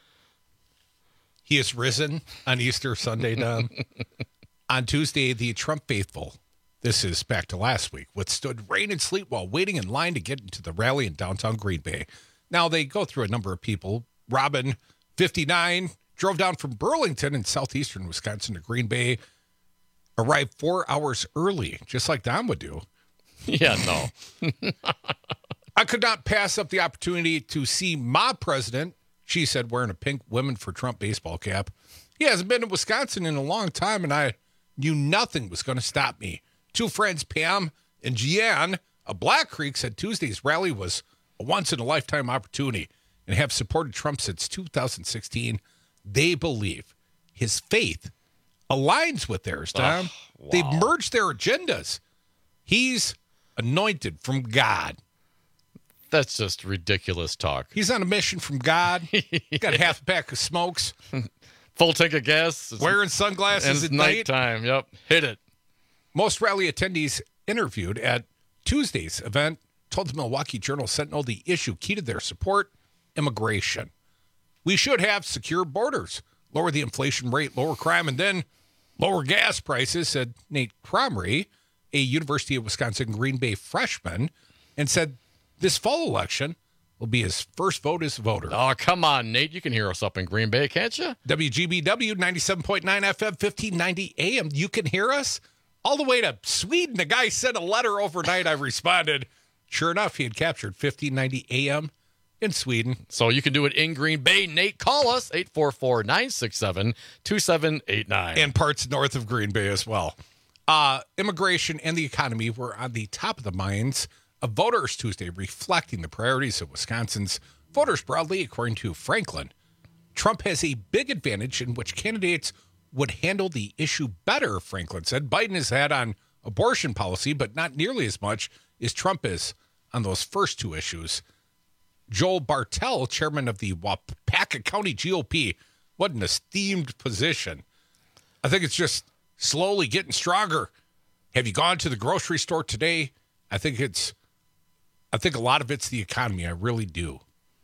He is risen on Easter Sunday, Don. On Tuesday, the Trump faithful, this is back to last week, withstood rain and sleet while waiting in line to get into the rally in downtown Green Bay. Now, they go through a number of people. Robin, 59, drove down from Burlington in southeastern Wisconsin to Green Bay, arrived 4 hours early, just like Don would do. Yeah, no. I could not pass up the opportunity to see my president, she said, wearing a pink Women for Trump baseball cap. He hasn't been to Wisconsin in a long time, and I knew nothing was going to stop me. Two friends, Pam and Jeanne of Black Creek, said Tuesday's rally was a once-in-a-lifetime opportunity and have supported Trump since 2016. They believe his faith aligns with theirs, Tom. Wow. They've merged their agendas. He's anointed from God. That's just ridiculous talk. He's on a mission from God. Got half a pack of smokes. Full tank of gas. Wearing sunglasses at night. Nighttime. Yep. Hit it. Most rally attendees interviewed at Tuesday's event told the Milwaukee Journal-Sentinel the issue key to their support, immigration. We should have secure borders, lower the inflation rate, lower crime, and then lower gas prices, said Nate Cromrie, a University of Wisconsin Green Bay freshman, and said this fall election will be his first vote as a voter. Oh, come on, Nate. You can hear us up in Green Bay, can't you? WGBW 97.9 FM, 1590 AM. You can hear us all the way to Sweden. The guy sent a letter overnight. I responded. Sure enough, he had captured 1590 AM in Sweden. So you can do it in Green Bay. Nate, call us, 844-967-2789. And parts north of Green Bay as well. Immigration and the economy were on the top of the minds of voters Tuesday, reflecting the priorities of Wisconsin's voters broadly, according to Franklin. Trump has a big advantage in which candidates would handle the issue better, Franklin said. Biden has had on abortion policy, but not nearly as much as Trump is on those first two issues. Joel Bartel, chairman of the Waupaca County GOP, what an esteemed position. I think it's just slowly getting stronger. Have you gone to the grocery store today? I think a lot of it's the economy. I really do.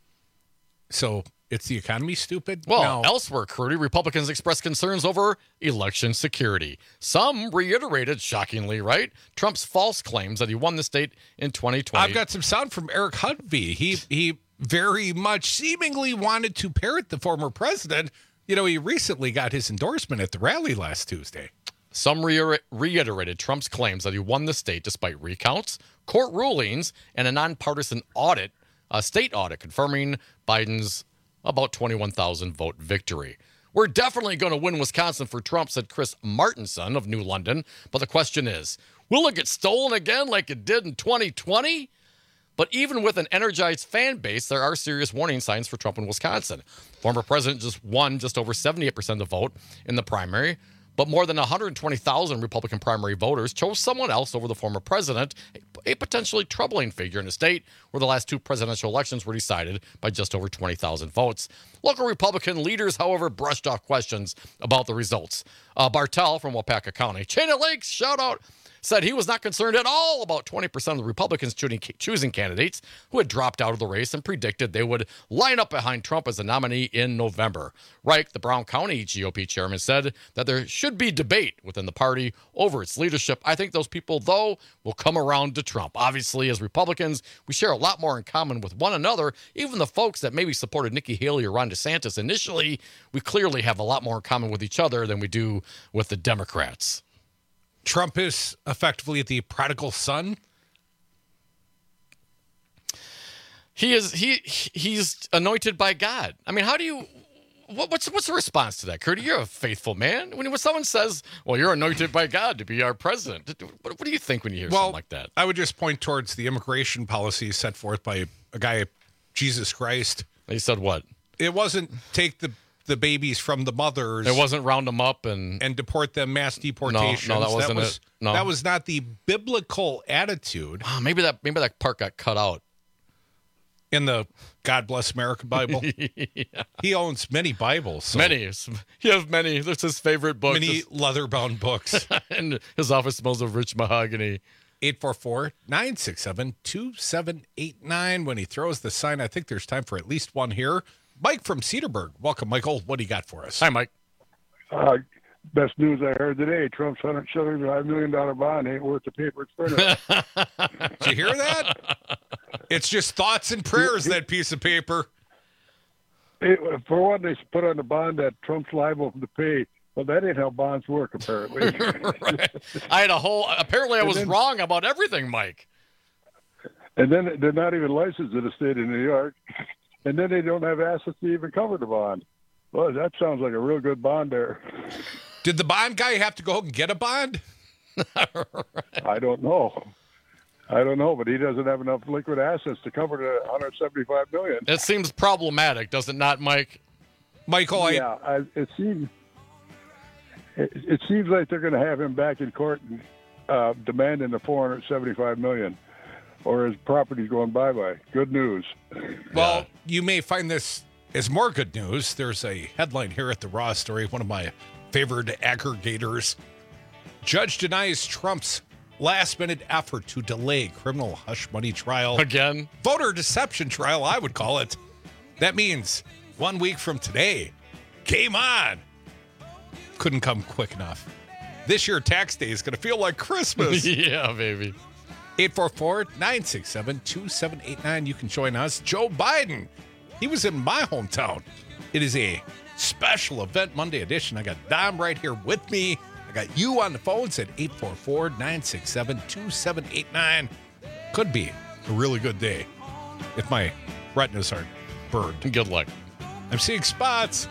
So it's the economy, stupid? Well, elsewhere, Crudy, Republicans expressed concerns over election security. Some reiterated, shockingly, right, Trump's false claims that he won the state in 2020. I've got some sound from Eric Hudvey. He very much seemingly wanted to parrot the former president. You know, he recently got his endorsement at the rally last Tuesday. Some reiterated Trump's claims that he won the state despite recounts, court rulings, and a nonpartisan audit, a state audit confirming Biden's about 21,000 vote victory. We're definitely going to win Wisconsin for Trump, said Chris Martinson of New London. But the question is, will it get stolen again like it did in 2020? But even with an energized fan base, there are serious warning signs for Trump in Wisconsin. Former president just won just over 78% of the vote in the primary, but more than 120,000 Republican primary voters chose someone else over the former president, a potentially troubling figure in a state where the last two presidential elections were decided by just over 20,000 votes. Local Republican leaders, however, brushed off questions about the results. Bartel from Waupaca County, Chain of Lakes, shout out, said he was not concerned at all about 20% of the Republicans choosing candidates who had dropped out of the race and predicted they would line up behind Trump as a nominee in November. Reich, the Brown County GOP chairman, said that there should be debate within the party over its leadership. I think those people, though, will come around to Trump. Obviously, as Republicans, we share a lot more in common with one another. Even the folks that maybe supported Nikki Haley or Ron DeSantis initially, we clearly have a lot more in common with each other than we do with the Democrats. Trump is effectively the prodigal son. He's anointed by God. I mean, how do you? What's the response to that, Curdy? You're a faithful man. When someone says, "Well, you're anointed by God to be our president," what do you think when you hear something like that? I would just point towards the immigration policy set forth by a guy, Jesus Christ. He said what? It wasn't take the babies from the mothers. It wasn't round them up and deport them, mass deportations. No, that wasn't it. No. That was not the biblical attitude. Oh, maybe that part got cut out. In the God Bless America Bible? Yeah. He owns many Bibles. So. Many. He has many. That's his favorite book. Many leather-bound books. And his office smells of rich mahogany. 844-967-2789. When he throws the sign, I think there's time for at least one here. Mike from Cedarburg. Welcome, Michael. What do you got for us? Hi, Mike. Best news I heard today. Trump's $175 million bond ain't worth the paper it's printed. Did you hear that? It's just thoughts and prayers, that piece of paper. For one, they put on the bond that Trump's liable to pay. Well, that ain't how bonds work, apparently. Right. Apparently I was wrong about everything, Mike. And then they're not even licensed in the state of New York. And then they don't have assets to even cover the bond. Well, that sounds like a real good bond there. Did the bond guy have to go and get a bond? I don't know, but he doesn't have enough liquid assets to cover the $175 million. It seems problematic, does it not, Mike? Michael, it seems like they're going to have him back in court demanding the $475 million. Or his property's going bye-bye. Good news. Well, you may find this as more good news. There's a headline here at the Raw Story, one of my favorite aggregators. Judge denies Trump's last-minute effort to delay criminal hush money trial. Again? Voter deception trial, I would call it. That means 1 week from today. Game on. Couldn't come quick enough. This year, tax day is going to feel like Christmas. Yeah, baby. 844-967-2789. You can join us. Joe Biden, he was in my hometown. It is a special event Monday edition. I got Dom right here with me. I got you on the phones at 844-967-2789. Could be a really good day if my retinas aren't burned. Good luck. I'm seeing spots.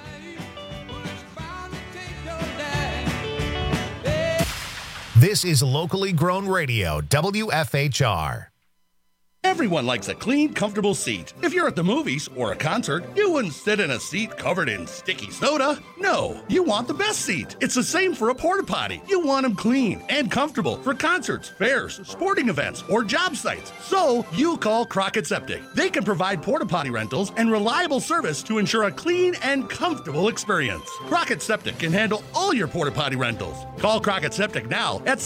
This is locally grown radio, WFHR. Everyone likes a clean, comfortable seat. If you're at the movies or a concert, you wouldn't sit in a seat covered in sticky soda. No, you want the best seat. It's the same for a porta potty. You want them clean and comfortable for concerts, fairs, sporting events, or job sites. So you call Crockett Septic. They can provide porta potty rentals and reliable service to ensure a clean and comfortable experience. Crockett Septic can handle all your porta potty rentals. Call Crockett Septic now at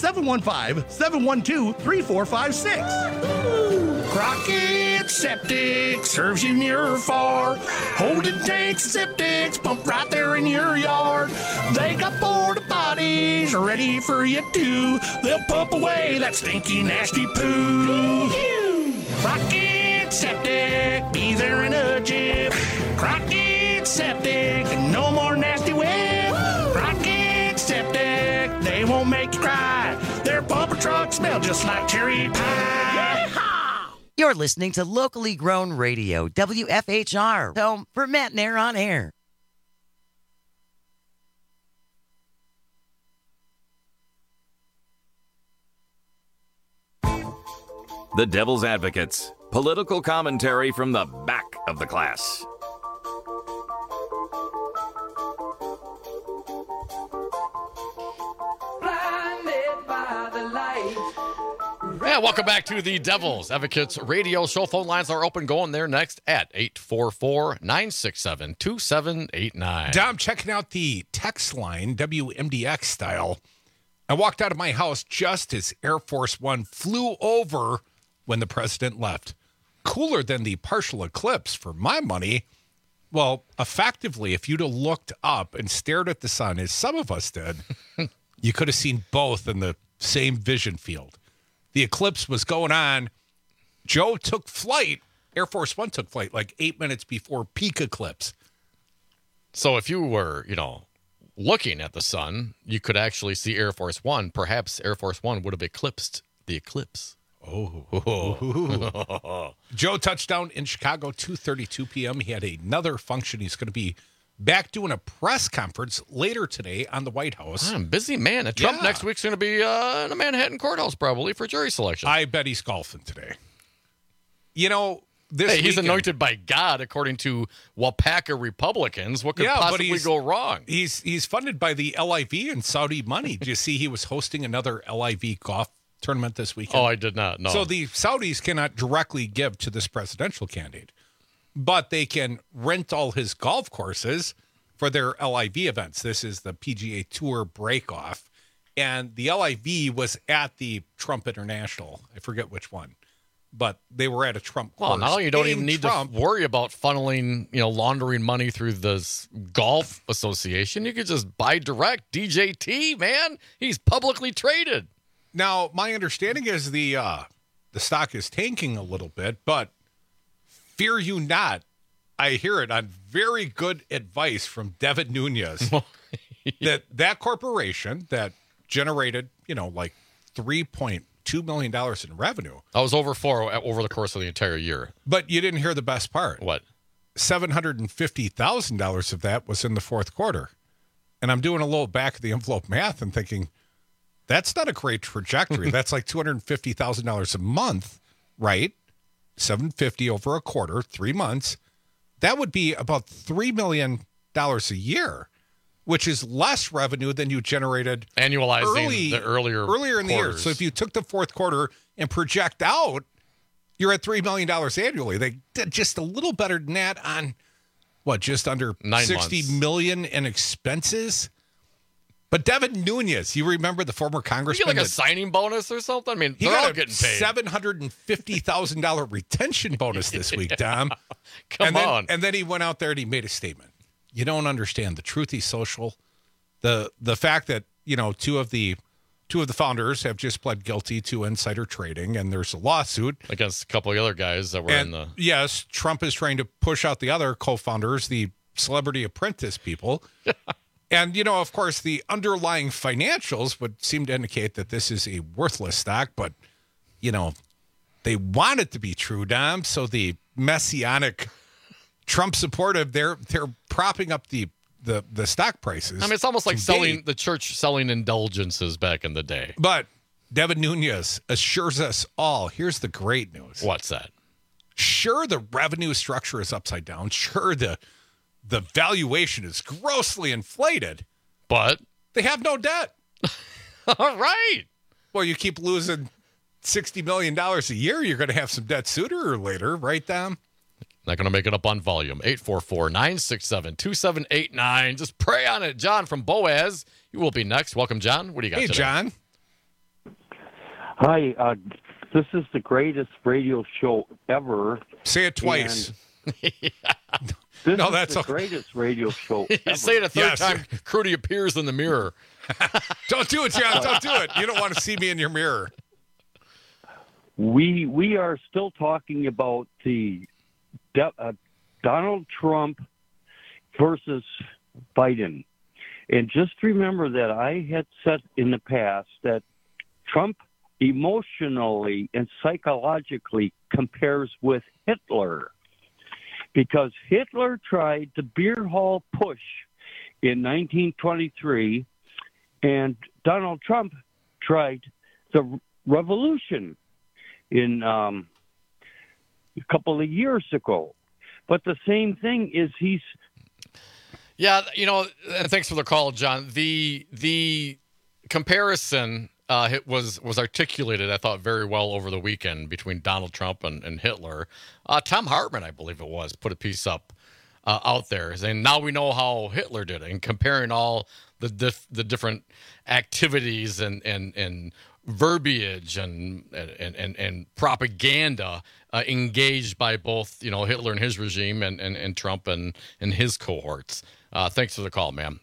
715-712-3456. Crockett Septic serves you near or far. Holding tanks, septics, pump right there in your yard. They got porta potties ready for you too. They'll pump away that stinky, nasty poo. Crockett Septic, be there in a jiff. Crockett Septic, no more nasty whip. Crockett Septic, they won't make you cry. Their pumper trucks smell just like cherry pie. You're listening to locally grown radio, WFHR, home for Matt Nair on air. The Devil's Advocates. Political commentary from the back of the class. Yeah, welcome back to the Devil's Advocates radio show. Phone lines are open, going there next at 844-967-2789. Dom, checking out the text line, WMDX style. I walked out of my house just as Air Force One flew over when the president left. Cooler than the partial eclipse for my money. Well, effectively, if you'd have looked up and stared at the sun, as some of us did, you could have seen both in the same vision field. The eclipse was going on. Joe took flight. Air Force One took flight like 8 minutes before peak eclipse. So if you were, looking at the sun, you could actually see Air Force One. Perhaps Air Force One would have eclipsed the eclipse. Oh. Joe touched down in Chicago, 2:32 p.m. He had another function. He's going to be back doing a press conference later today on the White House. I'm busy, man. And Trump next week's going to be in a Manhattan courthouse probably for jury selection. I bet he's golfing today. He's weekend, anointed by God, according to Wapaka Republicans. What could possibly go wrong? He's funded by the LIV and Saudi money. Did you see he was hosting another LIV golf tournament this weekend? Oh, I did not know. So the Saudis cannot directly give to this presidential candidate, but they can rent all his golf courses for their LIV events. This is the PGA Tour breakoff. And the LIV was at the Trump International. I forget which one. But they were at a Trump course. Well, now you don't even need to worry about funneling, laundering money through this golf association. You could just buy direct. DJT, man. He's publicly traded. Now, my understanding is the stock is tanking a little bit, but fear you not, I hear it on very good advice from Devin Nunes that corporation that generated, like $3.2 million in revenue. That was over the course of the entire year. But you didn't hear the best part. What? $750,000 of that was in the fourth quarter. And I'm doing a little back of the envelope math and thinking, that's not a great trajectory. That's like $250,000 a month, right? $750 over a quarter, 3 months. That would be about $3 million a year, which is less revenue than you generated annualizing the earlier in the year. So if you took the fourth quarter and project out, you're at $3 million annually. They did just a little better than that on just under 60 million in expenses. But Devin Nunes, you remember the former congressman? You get like a signing bonus or something? I mean, they're all getting paid. $750,000 retention bonus this week, Dom. Come on. And then he went out there and he made a statement. You don't understand the Truthy Social, the fact that, two of the founders have just pled guilty to insider trading, and there's a lawsuit against a couple of other guys that were in the. Yes, Trump is trying to push out the other co-founders, the Celebrity Apprentice people. And, of course, the underlying financials would seem to indicate that this is a worthless stock, but, they want it to be true, Dom. So the messianic Trump supportive, they're propping up the stock prices. I mean, it's almost like the church selling indulgences back in the day. But Devin Nunes assures us all, here's the great news. What's that? Sure, the revenue structure is upside down. Sure, the valuation is grossly inflated. But they have no debt. All right. Well, you keep losing $60 million a year, you're going to have some debt sooner or later, right, Dom? Not going to make it up on volume. 844-967-2789. Just pray on it. John from Boaz, you will be next. Welcome, John. What do you got today? John. Hi. This is the greatest radio show ever. Say it twice. This No, is that's the okay. greatest radio show You ever. say it a third time, Crudy appears in the mirror. Don't do it, John. Don't do it. You don't want to see me in your mirror. We are still talking about the Donald Trump versus Biden. And just remember that I had said in the past that Trump emotionally and psychologically compares with Hitler, because Hitler tried the beer hall push in 1923, and Donald Trump tried the revolution in a couple of years ago. But the same thing is Yeah, and thanks for the call, John. The comparison was articulated, I thought, very well over the weekend between Donald Trump and Hitler. Tom Hartman, I believe it was, put a piece up out there saying, now we know how Hitler did it, and comparing all the different activities and verbiage and propaganda engaged by both Hitler and his regime and Trump and his cohorts. Thanks for the call, ma'am.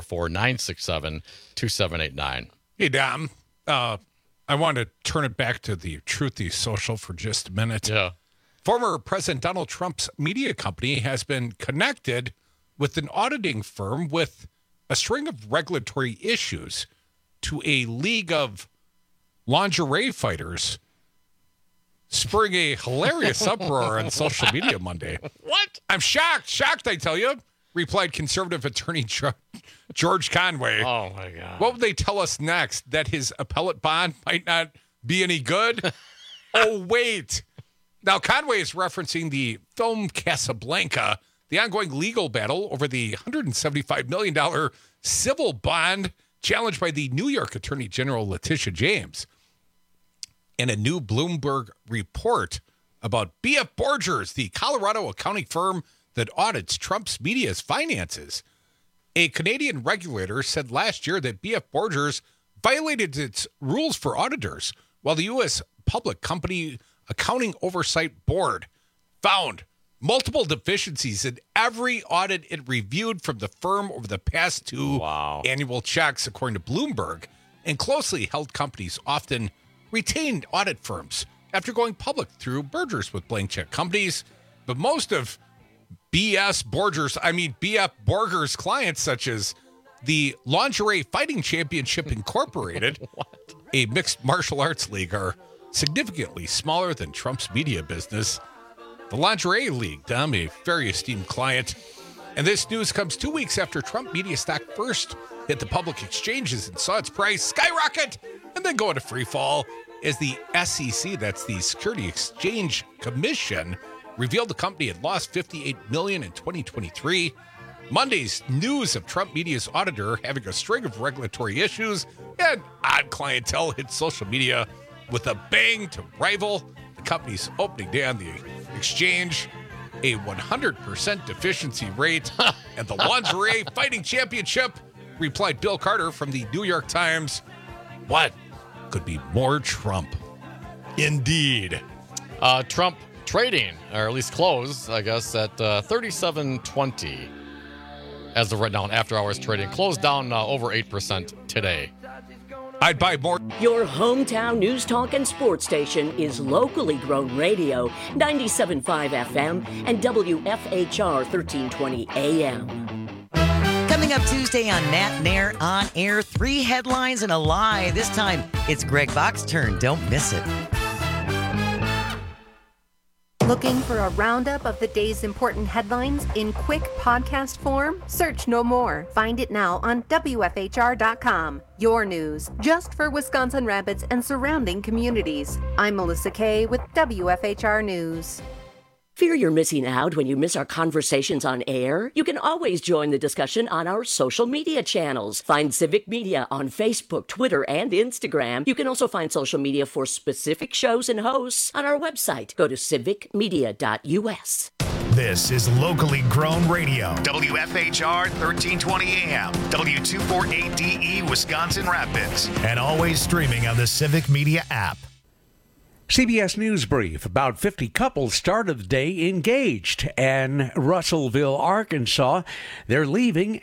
844-967-2789. Hey, Dom. I want to turn it back to the Truthy Social for just a minute. Yeah. Former President Donald Trump's media company has been connected with an auditing firm with a string of regulatory issues to a league of lingerie fighters, spurring a hilarious uproar on social media Monday. What? I'm shocked, I tell you, replied conservative attorney George Conway. Oh, my God. What would they tell us next? That his appellate bond might not be any good? Oh, wait. Now, Conway is referencing the film Casablanca, the ongoing legal battle over the $175 million civil bond challenged by the New York Attorney General Letitia James. In a new Bloomberg report about B.F. Borgers, the Colorado accounting firm that audits Trump's media's finances, a Canadian regulator said last year that B.F. Borgers violated its rules for auditors, while the U.S. Public Company Accounting Oversight Board found multiple deficiencies in every audit it reviewed from the firm over the past two annual checks, according to Bloomberg. And closely held companies often retained audit firms after going public through mergers with blank check companies. But most of B.F. Borgers' clients, such as the Lingerie Fighting Championship Incorporated, a mixed martial arts league, are significantly smaller than Trump's media business. The Lingerie League, Dom, a very esteemed client. And this news comes 2 weeks after Trump media stock first hit the public exchanges and saw its price skyrocket and then go into free fall as the SEC, that's the Security Exchange Commission, revealed the company had lost $58 million in 2023. Monday's news of Trump media's auditor having a string of regulatory issues and odd clientele hit social media with a bang to rival the company's opening day on the exchange, a 100% deficiency rate, and the Lingerie Fighting Championship, replied Bill Carter from the New York Times. What could be more Trump? Indeed. Trump trading, or at least close, I guess, at 37.20 as of right now. After hours trading closed down over 8% today. I'd buy more. Your hometown news talk and sports station is locally grown radio, 97.5 FM and WFHR 1320 AM. Coming up Tuesday on Nat Nair On Air, 3 headlines and a lie. This time, it's Greg Bach's turn. Don't miss it. Looking for a roundup of the day's important headlines in quick podcast form? Search no more. Find it now on WFHR.com. Your news, just for Wisconsin Rapids and surrounding communities. I'm Melissa Kay with WFHR News. Fear you're missing out when you miss our conversations on air? You can always join the discussion on our social media channels. Find Civic Media on Facebook, Twitter, and Instagram. You can also find social media for specific shows and hosts on our website. Go to civicmedia.us. This is locally grown radio. WFHR 1320 AM, W248DE Wisconsin Rapids, and always streaming on the Civic Media app. CBS News Brief. About 50 couples started the day engaged. And Russellville, Arkansas, they're leaving